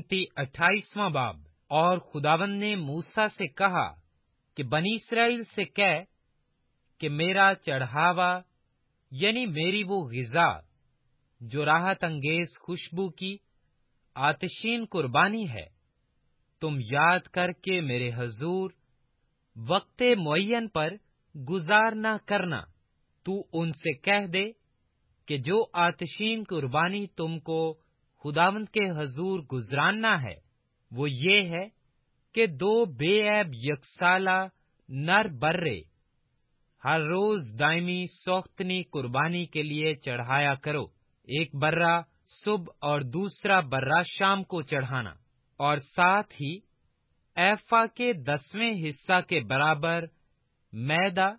गिनती 28वां बाब। और खुदावंद ने मूसा से कहा कि बनी इस्राएल से कह कि मेरा चढ़ावा यानी मेरी वो ग़िज़ा जो राहत अंगेज खुशबू की आतशीन कुर्बानी है, तुम याद करके मेरे हजूर वक्ते मुअय्यन पर गुजार न करना। तू उनसे कह दे कि जो आतशीन कुर्बानी तुमको खुदावंद के हजूर गुजराना है वो ये है कि 2 बेऐब यकसाला नर बर्रे हर रोज दायमी सौख्तनी कुर्बानी के लिए चढ़ाया करो। एक बर्रा सुबह और दूसरा बर्रा शाम को चढ़ाना, और साथ ही एफा के 10वें हिस्सा के बराबर मैदा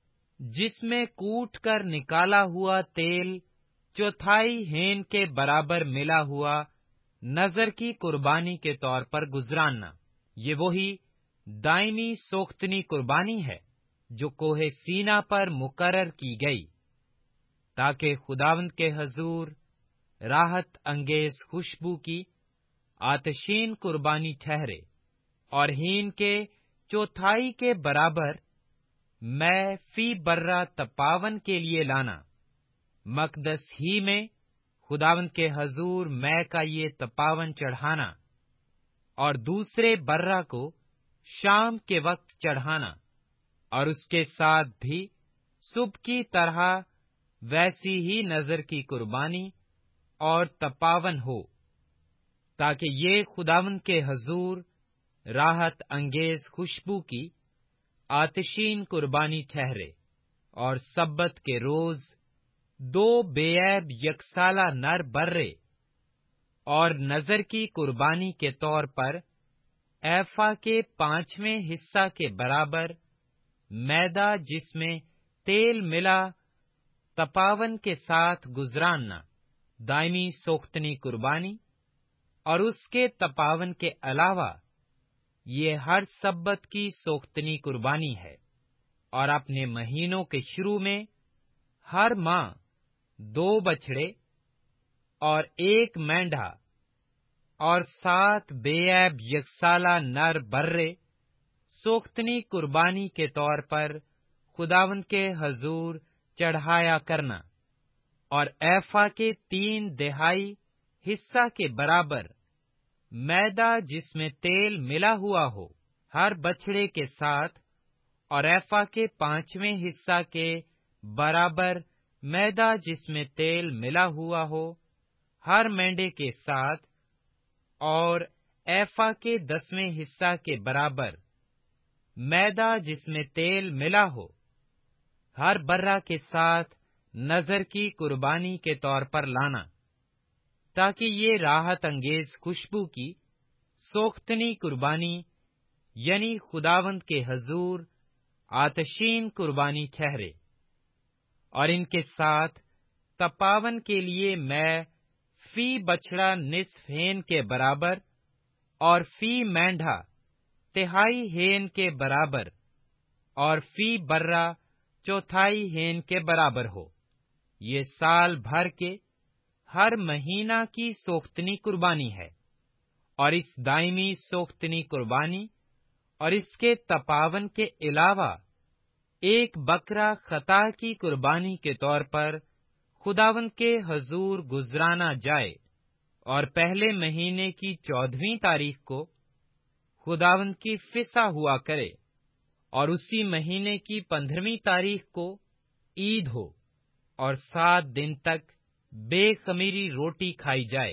जिसमें कूट कर निकाला हुआ तेल 1/4 हेन के बराबर मिला हुआ नजर की कुर्बानी के तौर पर गुजराना। ये वही दायमी सोख्तनी कुर्बानी है जो कोहे सीना पर मुकर्रर की गई, ताकि खुदावंद के हजूर राहत अंगेज खुशबू की आतशीन कुर्बानी ठहरे। और हीन के 1/4 के बराबर मैं फी बर्रा तपावन के लिए लाना। मकदस ही में खुदावंद के हजूर मैं का ये तपावन चढ़ाना, और दूसरे बर्रा को शाम के वक्त चढ़ाना, और उसके साथ भी सुबह की तरह वैसी ही नजर की कुर्बानी और तपावन हो, ताकि ये खुदावंद के हजूर राहत अंगेज खुशबू की आतशीन कुर्बानी ठहरे। और सब्बत के रोज 2 बेऐब यकसाला नर बर्रे और नजर की कुर्बानी के तौर पर एफा के 5वें हिस्सा के बराबर मैदा जिसमें तेल मिला तपावन के साथ गुजराना, दायमी सोख्तनी कुर्बानी। और उसके तपावन के अलावा ये हर सब्बत की सोख्तनी कुर्बानी है। और अपने महीनों के शुरू में हर माह 2 बछड़े और 1 मेंढा और 7 बेऐब यकसाला नर बर्रे सोख्तनी कुर्बानी के तौर पर खुदावंद के हजूर चढ़ाया करना। और एफा के 3/4 हिस्सा के बराबर मैदा जिसमें तेल मिला हुआ हो हर बछड़े के साथ, और एफा के 5वें हिस्सा के बराबर मैदा जिसमें तेल मिला हुआ हो हर मेंढे के साथ, और एफा के 10वें हिस्सा के बराबर मैदा जिसमें तेल मिला हो हर बर्रा के साथ नजर की कुर्बानी के तौर पर लाना, ताकि ये राहत अंगेज खुशबू की सोख्तनी कुर्बानी यानी खुदावंद के हजूर आतशीन कुर्बानी ठहरे। और इनके साथ तपावन के लिए मैं फी बछड़ा निस्फ हेन के बराबर और फी मेंढा 1/3 हेन के बराबर और फी बर्रा 1/4 हेन के बराबर हो। ये साल भर के हर महीना की सोख्तनी कुर्बानी है। और इस दायमी सोख्तनी कुर्बानी और इसके तपावन के अलावा एक बकरा खता की कुर्बानी के तौर पर खुदावंद के हजूर गुजराना जाए। और पहले महीने की 14वीं तारीख को खुदावंद की फिसा हुआ करे, और उसी महीने की 15वीं तारीख को ईद हो, और 7 दिन तक बेखमीरी रोटी खाई जाए।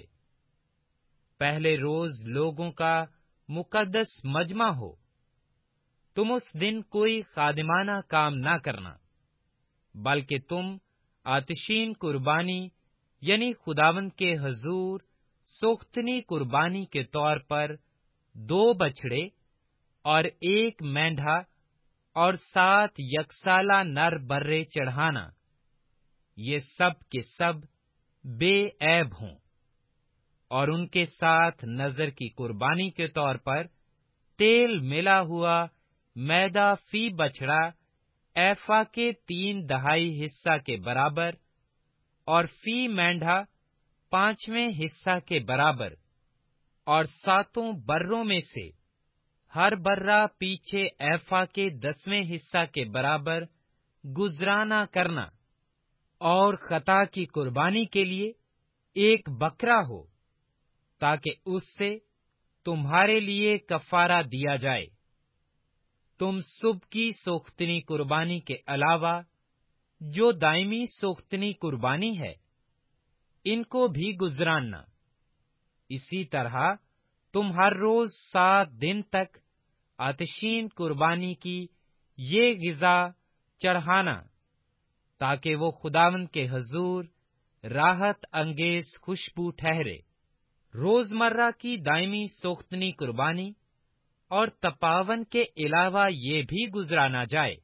पहले रोज लोगों का मुकद्दस मजमा हो। तुम उस दिन कोई खादिमाना काम ना करना, बल्कि तुम आतशीन कुर्बानी यानी खुदावंद के हजूर सोख्तनी कुर्बानी के तौर पर 2 बछड़े और 1 मेंढा और 7 यकसाला नर बर्रे चढ़ाना। ये सब के सब बेऐब हों। और उनके साथ नजर की कुर्बानी के तौर पर तेल मिला हुआ मैदा फी बछड़ा एफा के 3/4 हिस्सा के बराबर और फी मेंढा 5वें हिस्सा के बराबर, اور 7 بروں میں سے ہر برہ پیچھے ایفا کے 10ویں حصہ کے برابر گزرانہ کرنا، اور خطا کی قربانی کے لیے ایک بکرا ہو، تاکہ اس سے تمہارے لیے کفارہ دیا جائے۔ تم صبح کی سوختنی قربانی کے علاوہ جو دائمی سوختنی قربانی ہے، ان کو بھی گزراننا۔ اسی طرح تم ہر روز 7 دن تک آتشین قربانی کی یہ غذا چڑھانا، تاکہ وہ خداوند کے حضور راحت انگیز خوشبو ٹھہرے۔ روزمرہ کی دائمی سوختنی قربانی اور تپاون کے علاوہ یہ بھی گزرانا جائے۔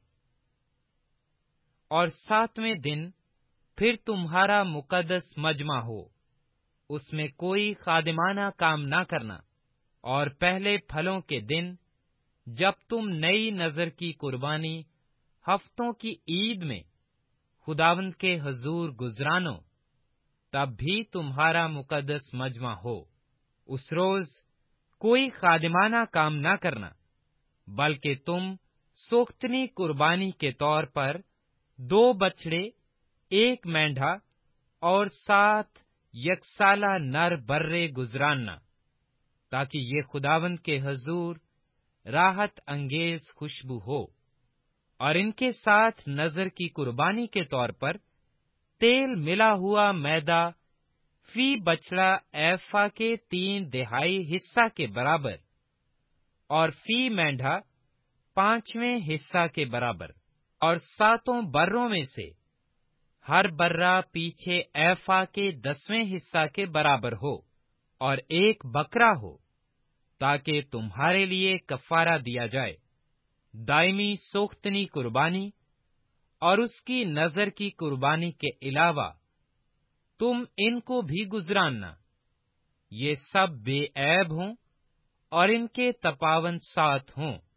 اور 7ویں دن پھر تمہارا مقدس مجمع ہو، اس میں کوئی خادمانہ کام نہ کرنا، اور پہلے پھلوں کے دن جب تم نئی نذر کی قربانی ہفتوں کی عید میں خداوند کے حضور گزرانو، تب بھی تمہارا مقدس مجمع ہو۔ اس روز کوئی خادمانہ کام نہ کرنا، بلکہ تم سوختنی قربانی کے طور پر 2 بچڑے، 1 مینڈھا اور 7 یکسالہ نر برے گزراننا، تاکہ یہ خداوند کے حضور راحت انگیز خوشبو ہو۔ اور ان کے ساتھ نذر کی قربانی کے طور پر تیل ملا ہوا میدا فی بچڑا ایفا کے 3/4 حصہ کے برابر، اور فی مینڈھا 5ویں حصہ کے برابر، اور 7 بروں میں سے ہر برہ پیچھے ایفا کے 10ویں حصہ کے برابر ہو، اور 1 بکرا ہو، تاکہ تمہارے لیے کفارہ دیا جائے۔ دائمی سوختنی قربانی اور اس کی نذر کی قربانی کے علاوہ تم ان کو بھی گزراننا، یہ سب بے عیب ہوں اور ان کے تپاون 7 ہوں۔